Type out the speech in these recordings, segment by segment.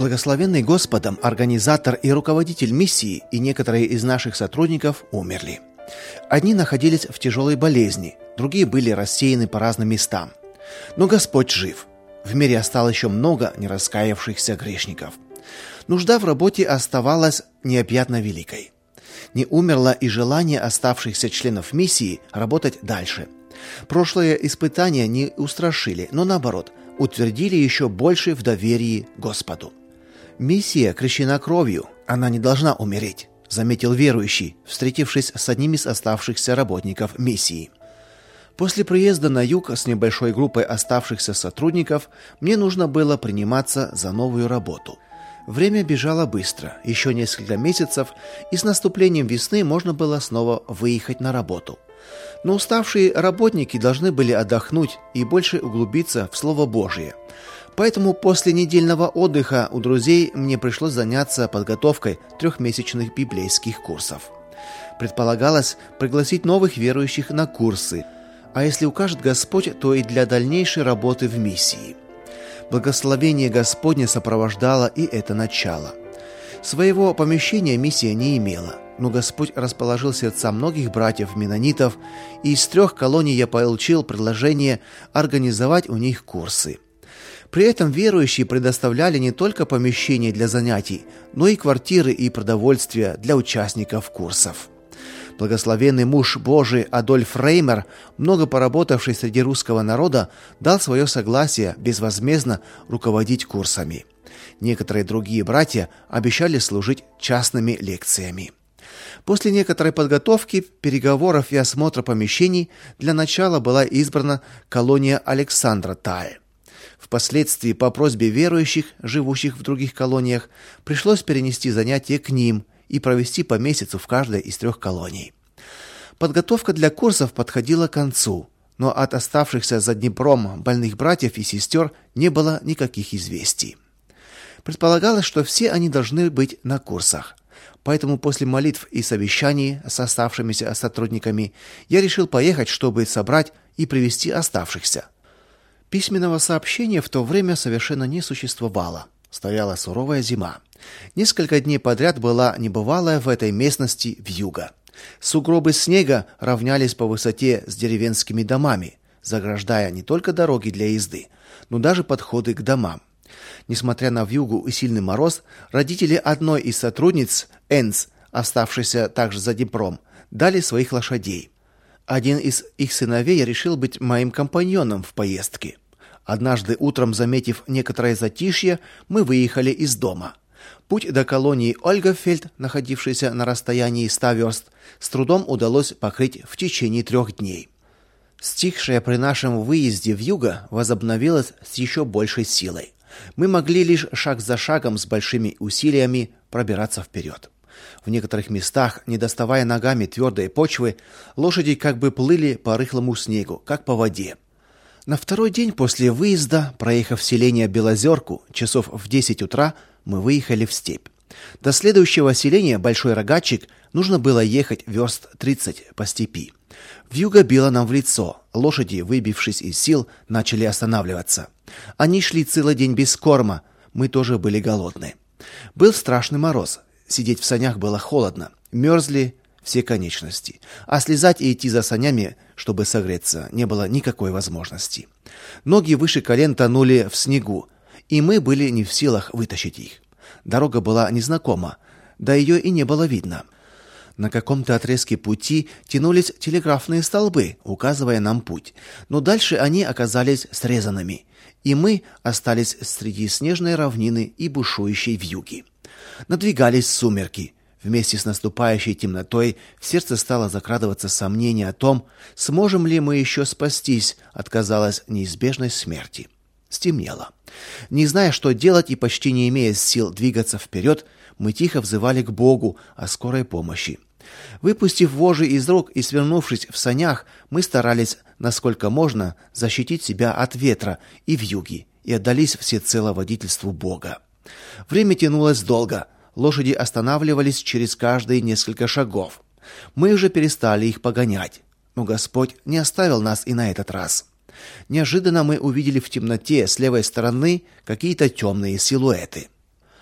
Благословенный Господом организатор и руководитель миссии и некоторые из наших сотрудников умерли. Одни находились в тяжелой болезни, другие были рассеяны по разным местам. Но Господь жив. В мире осталось еще много нераскаявшихся грешников. Нужда в работе оставалась необъятно великой. Не умерло и желание оставшихся членов миссии работать дальше. Прошлые испытания не устрашили, но наоборот, утвердили еще больше в доверии Господу. Миссия крещена кровью, она не должна умереть, заметил верующий, встретившись с одним из оставшихся работников миссии. После приезда на юг с небольшой группой оставшихся сотрудников мне нужно было приниматься за новую работу. Время бежало быстро, еще несколько месяцев, и с наступлением весны можно было снова выехать на работу. Но уставшие работники должны были отдохнуть и больше углубиться в Слово Божие. Поэтому после недельного отдыха у друзей мне пришлось заняться подготовкой 3-месячных библейских курсов. Предполагалось пригласить новых верующих на курсы, а если укажет Господь, то и для дальнейшей работы в миссии. Благословение Господне сопровождало и это начало. Своего помещения миссия не имела, но Господь расположил сердца многих братьев-менонитов, и из 3 колоний я получил предложение организовать у них курсы. При этом верующие предоставляли не только помещения для занятий, но и квартиры и продовольствие для участников курсов. Благословенный муж Божий Адольф Реймер, много поработавший среди русского народа, дал свое согласие безвозмездно руководить курсами. Некоторые другие братья обещали служить частными лекциями. После некоторой подготовки, переговоров и осмотра помещений для начала была избрана колония Александра-Таль. Впоследствии по просьбе верующих, живущих в других колониях, пришлось перенести занятия к ним и провести по месяцу в каждой из 3 колоний. Подготовка для курсов подходила к концу, но от оставшихся за Днепром больных братьев и сестер не было никаких известий. Предполагалось, что все они должны быть на курсах. Поэтому после молитв и совещаний с оставшимися сотрудниками я решил поехать, чтобы собрать и привести оставшихся. Письменного сообщения в то время совершенно не существовало. Стояла суровая зима. Несколько дней подряд была небывалая в этой местности вьюга. Сугробы снега равнялись по высоте с деревенскими домами, заграждая не только дороги для езды, но даже подходы к домам. Несмотря на вьюгу и сильный мороз, родители одной из сотрудниц, Энс, оставшейся также за Днепром, дали своих лошадей. Один из их сыновей решил быть моим компаньоном в поездке. Однажды утром, заметив некоторое затишье, мы выехали из дома. Путь до колонии Ольгафельд, находившейся на расстоянии 100 верст, с трудом удалось покрыть в течение 3 дней. Стихшая при нашем выезде вьюга возобновилась с еще большей силой. Мы могли лишь шаг за шагом с большими усилиями пробираться вперед. В некоторых местах, не доставая ногами твердой почвы, лошади как бы плыли по рыхлому снегу, как по воде. На 2-й день после выезда, проехав селение Белозерку, часов в 10 утра, мы выехали в степь. До следующего селения Большой Рогатчик нужно было ехать верст 30 по степи. Вьюга била нам в лицо. Лошади, выбившись из сил, начали останавливаться. Они шли целый день без корма. Мы тоже были голодны. Был страшный мороз. Сидеть в санях было холодно. Мерзли все конечности. А слезать и идти за санями, чтобы согреться, не было никакой возможности. Ноги выше колен тонули в снегу, и мы были не в силах вытащить их. Дорога была незнакома, да ее и не было видно. На каком-то отрезке пути тянулись телеграфные столбы, указывая нам путь, но дальше они оказались срезанными, и мы остались среди снежной равнины и бушующей вьюги. Надвигались сумерки. Вместе с наступающей темнотой в сердце стало закрадываться сомнение о том, сможем ли мы еще спастись от, казалось, неизбежной смерти. Стемнело. Не зная, что делать и почти не имея сил двигаться вперед, мы тихо взывали к Богу о скорой помощи. Выпустив вожжи из рук и свернувшись в санях, мы старались, насколько можно, защитить себя от ветра и вьюги и отдались всецело водительству Бога. Время тянулось долго. Лошади останавливались через каждые несколько шагов. Мы уже перестали их погонять, но Господь не оставил нас и на этот раз. Неожиданно мы увидели в темноте с левой стороны какие-то темные силуэты.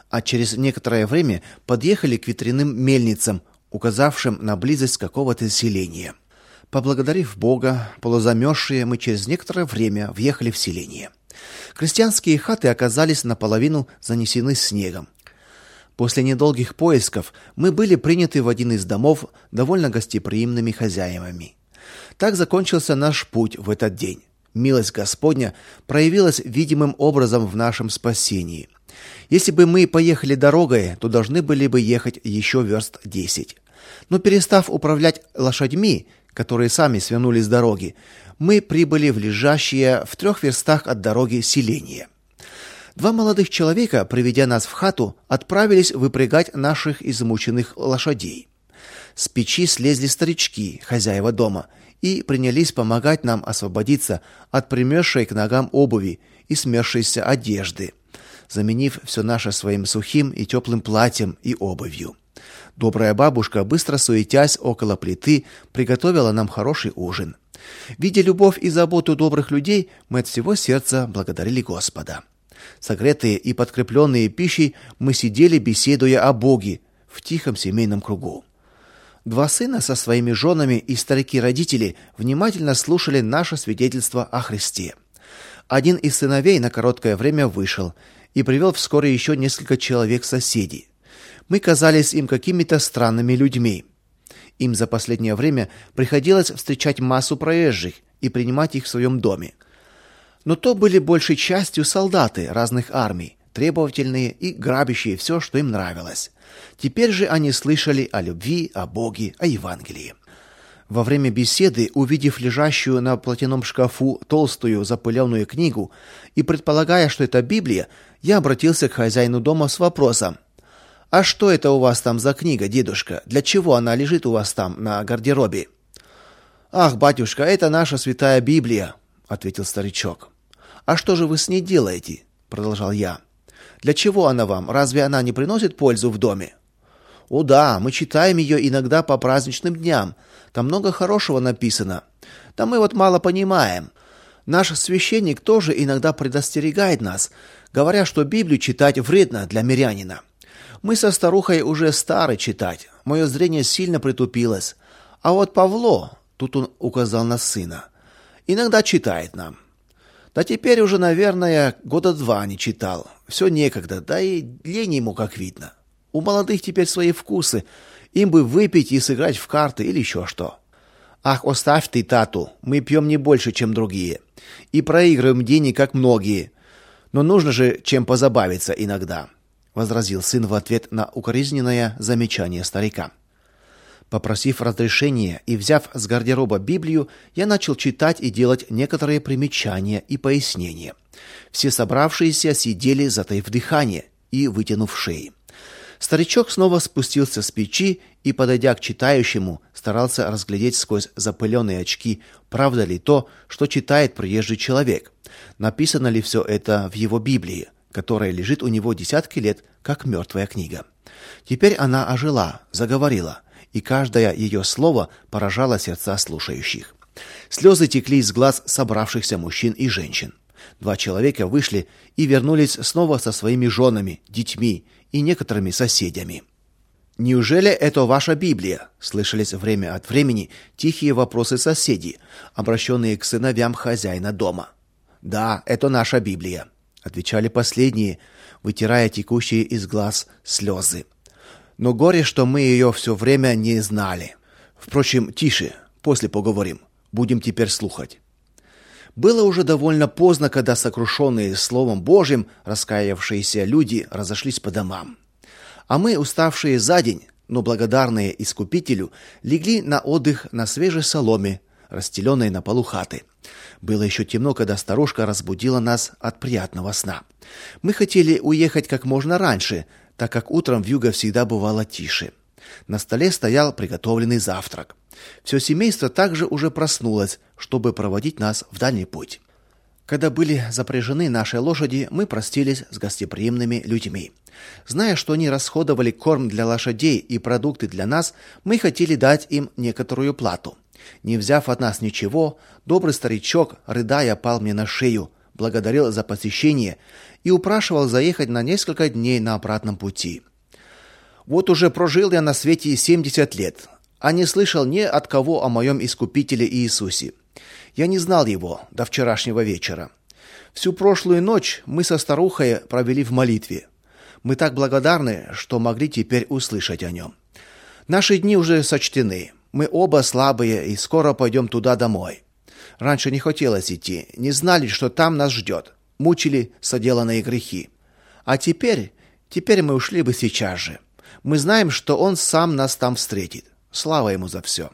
а через некоторое время подъехали к ветряным мельницам, указавшим на близость какого-то селения. Поблагодарив Бога, полузамерзшие, мы через некоторое время въехали в селение. Крестьянские хаты оказались наполовину занесены снегом. После недолгих поисков мы были приняты в один из домов довольно гостеприимными хозяевами. Так закончился наш путь в этот день. Милость Господня проявилась видимым образом в нашем спасении. Если бы мы поехали дорогой, то должны были бы ехать еще верст 10. Но перестав управлять лошадьми, которые сами свернули с дороги, мы прибыли в лежащее в 3 верстах от дороги селение. 2 молодых человека, приведя нас в хату, отправились выпрягать наших измученных лошадей. С печи слезли старички, хозяева дома, и принялись помогать нам освободиться от примерзшей к ногам обуви и смерзшейся одежды, заменив все наше своим сухим и теплым платьем и обувью. Добрая бабушка, быстро суетясь около плиты, приготовила нам хороший ужин. Видя любовь и заботу добрых людей, мы от всего сердца благодарили Господа. Согретые и подкрепленные пищей, мы сидели, беседуя о Боге в тихом семейном кругу. 2 сына со своими женами и старики-родители внимательно слушали наше свидетельство о Христе. Один из сыновей на короткое время вышел и привел вскоре еще несколько человек-соседей. Мы казались им какими-то странными людьми. Им за последнее время приходилось встречать массу проезжих и принимать их в своем доме. Но то были большей частью солдаты разных армий, требовательные и грабящие все, что им нравилось. Теперь же они слышали о любви, о Боге, о Евангелии. Во время беседы, увидев лежащую на платяном шкафу толстую запыленную книгу и предполагая, что это Библия, я обратился к хозяину дома с вопросом: «А что это у вас там за книга, дедушка? Для чего она лежит у вас там на гардеробе?» «Ах, батюшка, это наша святая Библия», — ответил старичок. «А что же вы с ней делаете?» — продолжал я. «Для чего она вам? Разве она не приносит пользу в доме?» «О да, мы читаем ее иногда по праздничным дням. Там много хорошего написано. Да мы вот мало понимаем. Наш священник тоже иногда предостерегает нас, говоря, что Библию читать вредно для мирянина. Мы со старухой уже стары читать. Мое зрение сильно притупилось. А вот Павло, тут он указал на сына, иногда читает нам. Да теперь уже, наверное, 2 года не читал. Все некогда, да и лень ему, как видно. У молодых теперь свои вкусы. Им бы выпить и сыграть в карты или еще что. Ах, оставь ты тату, мы пьем не больше, чем другие. И проигрываем денег, как многие. Но нужно же чем позабавиться иногда», — возразил сын в ответ на укоризненное замечание старика. Попросив разрешения и взяв с гардероба Библию, я начал читать и делать некоторые примечания и пояснения. Все собравшиеся сидели, затаив дыхание и вытянув шеи. Старичок снова спустился с печи и, подойдя к читающему, старался разглядеть сквозь запыленные очки, правда ли то, что читает приезжий человек, написано ли все это в его Библии, которая лежит у него десятки лет, как мертвая книга. Теперь она ожила, заговорила, и каждое ее слово поражало сердца слушающих. Слезы текли из глаз собравшихся мужчин и женщин. 2 человека вышли и вернулись снова со своими женами, детьми и некоторыми соседями. «Неужели это ваша Библия?» — слышались время от времени тихие вопросы соседей, обращенные к сыновьям хозяина дома. «Да, это наша Библия», — отвечали последние, вытирая текущие из глаз слезы. «Но горе, что мы ее все время не знали. Впрочем, тише, после поговорим. Будем теперь слухать». Было уже довольно поздно, когда сокрушенные Словом Божьим раскаявшиеся люди разошлись по домам. А мы, уставшие за день, но благодарные Искупителю, легли на отдых на свежей соломе, расстеленной на полу хаты. Было еще темно, когда старушка разбудила нас от приятного сна. Мы хотели уехать как можно раньше, так как утром вьюга всегда бывало тише. На столе стоял приготовленный завтрак. Все семейство также уже проснулось, чтобы проводить нас в дальний путь. Когда были запряжены наши лошади, мы простились с гостеприимными людьми. Зная, что они расходовали корм для лошадей и продукты для нас, мы хотели дать им некоторую плату. Не взяв от нас ничего, добрый старичок, рыдая, пал мне на шею, благодарил за посещение и упрашивал заехать на несколько дней на обратном пути. «Вот уже прожил я на свете 70 лет, а не слышал ни от кого о моем Искупителе Иисусе. Я не знал его до вчерашнего вечера. Всю прошлую ночь мы со старухой провели в молитве. Мы так благодарны, что могли теперь услышать о нем. Наши дни уже сочтены. Мы оба слабые и скоро пойдем туда домой. Раньше не хотелось идти, не знали, что там нас ждет. Мучили соделанные грехи. А теперь мы ушли бы сейчас же. Мы знаем, что он сам нас там встретит. Слава ему за все».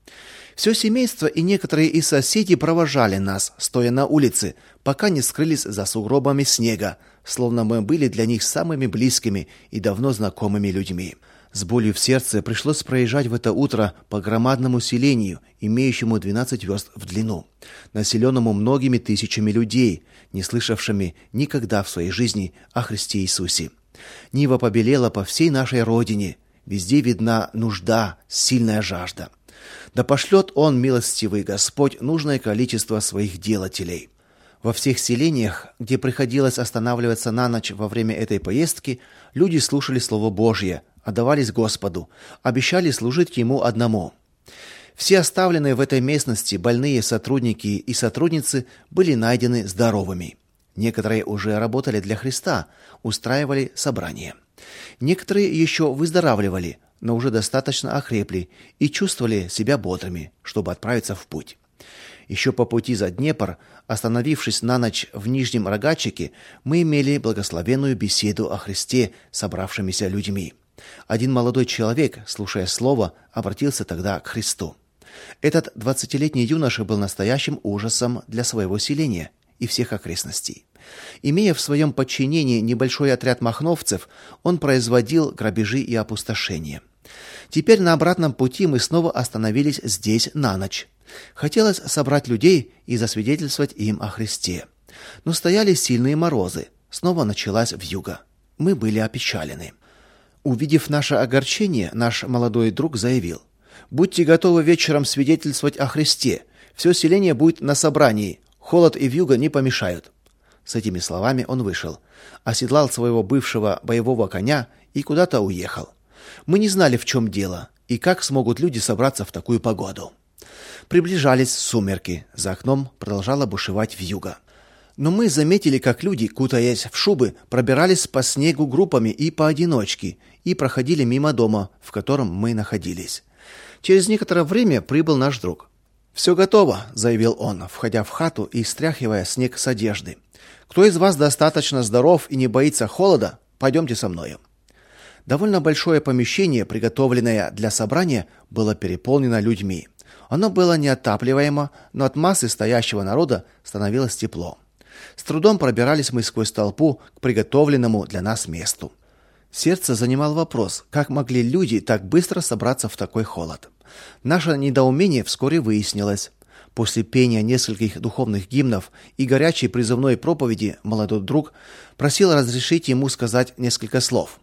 Все семейство и некоторые из соседей провожали нас, стоя на улице, пока не скрылись за сугробами снега, словно мы были для них самыми близкими и давно знакомыми людьми. С болью в сердце пришлось проезжать в это утро по громадному селению, имеющему 12 верст в длину, населенному многими тысячами людей, не слышавшими никогда в своей жизни о Христе Иисусе. Нива побелела по всей нашей родине, везде видна нужда, сильная жажда. Да пошлет он, милостивый Господь, нужное количество своих делателей. Во всех селениях, где приходилось останавливаться на ночь во время этой поездки, люди слушали Слово Божье, отдавались Господу, обещали служить Ему одному. Все оставленные в этой местности больные сотрудники и сотрудницы были найдены здоровыми. Некоторые уже работали для Христа, устраивали собрания. Некоторые еще выздоравливали, но уже достаточно окрепли и чувствовали себя бодрыми, чтобы отправиться в путь. Еще по пути за Днепр, остановившись на ночь в Нижнем Рогачике, мы имели благословенную беседу о Христе с собравшимися людьми. Один молодой человек, слушая слово, обратился тогда к Христу. Этот 20-летний юноша был настоящим ужасом для своего селения и всех окрестностей. Имея в своем подчинении небольшой отряд махновцев, он производил грабежи и опустошения. Теперь на обратном пути мы снова остановились здесь на ночь. Хотелось собрать людей и засвидетельствовать им о Христе. Но стояли сильные морозы. Снова началась вьюга. Мы были опечалены. Увидев наше огорчение, наш молодой друг заявил: «Будьте готовы вечером свидетельствовать о Христе. Все селение будет на собрании. Холод и вьюга не помешают». С этими словами он вышел, оседлал своего бывшего боевого коня и куда-то уехал. Мы не знали, в чем дело и как смогут люди собраться в такую погоду. Приближались сумерки, за окном продолжала бушевать вьюга. Но мы заметили, как люди, кутаясь в шубы, пробирались по снегу группами и поодиночке и проходили мимо дома, в котором мы находились. Через некоторое время прибыл наш друг. «Все готово», — заявил он, входя в хату и стряхивая снег с одежды. «Кто из вас достаточно здоров и не боится холода, пойдемте со мною». Довольно большое помещение, приготовленное для собрания, было переполнено людьми. Оно было неотапливаемо, но от массы стоящего народа становилось тепло. С трудом пробирались мы сквозь толпу к приготовленному для нас месту. Сердце занимал вопрос, как могли люди так быстро собраться в такой холод. Наше недоумение вскоре выяснилось. После пения нескольких духовных гимнов и горячей призывной проповеди молодой друг просил разрешить ему сказать несколько слов.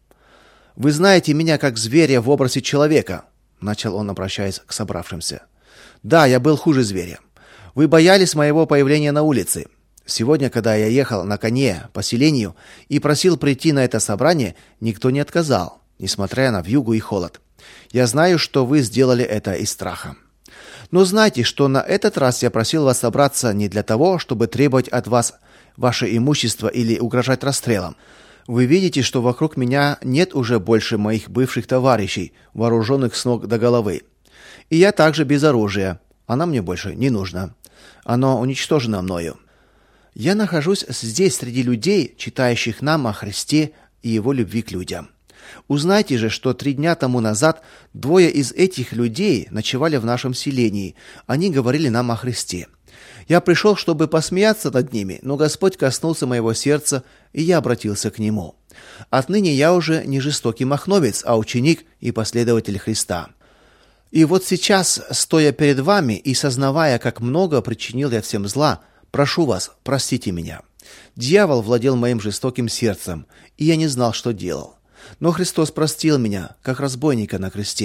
«Вы знаете меня как зверя в образе человека», — начал он, обращаясь к собравшимся. «Да, я был хуже зверя. Вы боялись моего появления на улице. Сегодня, когда я ехал на коне по селению и просил прийти на это собрание, никто не отказал, несмотря на вьюгу и холод. Я знаю, что вы сделали это из страха. Но знайте, что на этот раз я просил вас собраться не для того, чтобы требовать от вас ваше имущество или угрожать расстрелом. Вы видите, что вокруг меня нет уже больше моих бывших товарищей, вооруженных с ног до головы. И я также без оружия. Оно мне больше не нужно. Оно уничтожено мною. Я нахожусь здесь среди людей, читающих нам о Христе и Его любви к людям. Узнайте же, что 3 дня тому назад 2 из этих людей ночевали в нашем селении. Они говорили нам о Христе. Я пришел, чтобы посмеяться над ними, но Господь коснулся моего сердца, и я обратился к Нему. Отныне я уже не жестокий махновец, а ученик и последователь Христа. И вот сейчас, стоя перед вами и сознавая, как много причинил я всем зла, прошу вас, простите меня. Дьявол владел моим жестоким сердцем, и я не знал, что делал. Но Христос простил меня, как разбойника на кресте.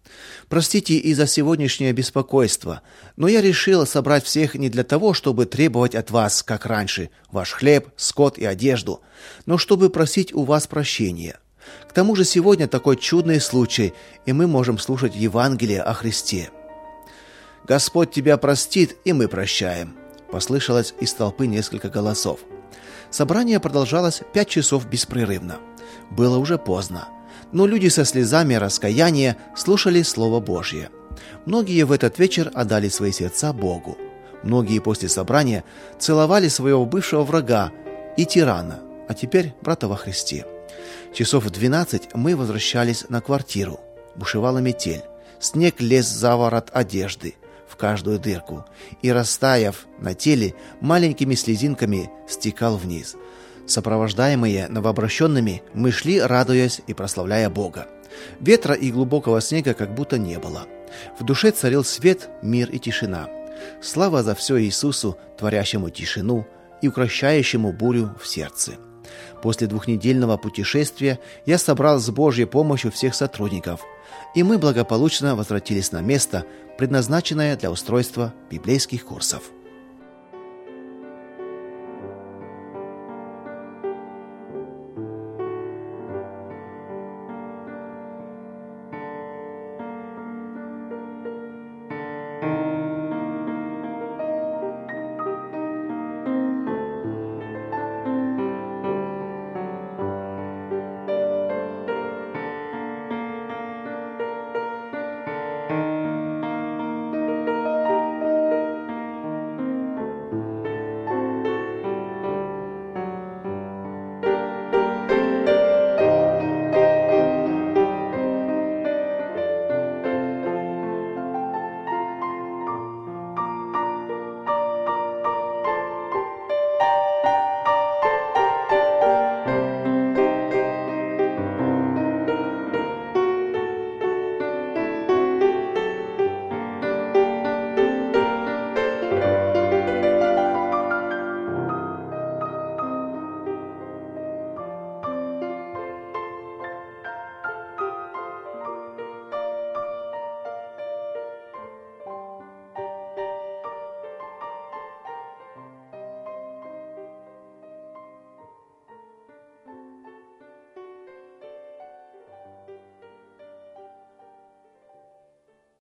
Простите и за сегодняшнее беспокойство, но я решил собрать всех не для того, чтобы требовать от вас, как раньше, ваш хлеб, скот и одежду, но чтобы просить у вас прощения. К тому же сегодня такой чудный случай, и мы можем слушать Евангелие о Христе. «Господь тебя простит, и мы прощаем», — послышалось из толпы несколько голосов. Собрание продолжалось 5 часов беспрерывно. Было уже поздно, но люди со слезами раскаяния слушали Слово Божье. Многие в этот вечер отдали свои сердца Богу. Многие после собрания целовали своего бывшего врага и тирана, а теперь брата во Христе. Часов в 12 мы возвращались на квартиру. Бушевала метель. Снег лез за ворот одежды, в каждую дырку, и, растаяв на теле, маленькими слезинками стекал вниз. Сопровождаемые новообращенными, мы шли, радуясь и прославляя Бога. Ветра и глубокого снега как будто не было. В душе царил свет, мир и тишина. Слава за все Иисусу, творящему тишину и укрощающему бурю в сердце. После 2-недельного путешествия я собрал с Божьей помощью всех сотрудников, и мы благополучно возвратились на место, предназначенное для устройства библейских курсов.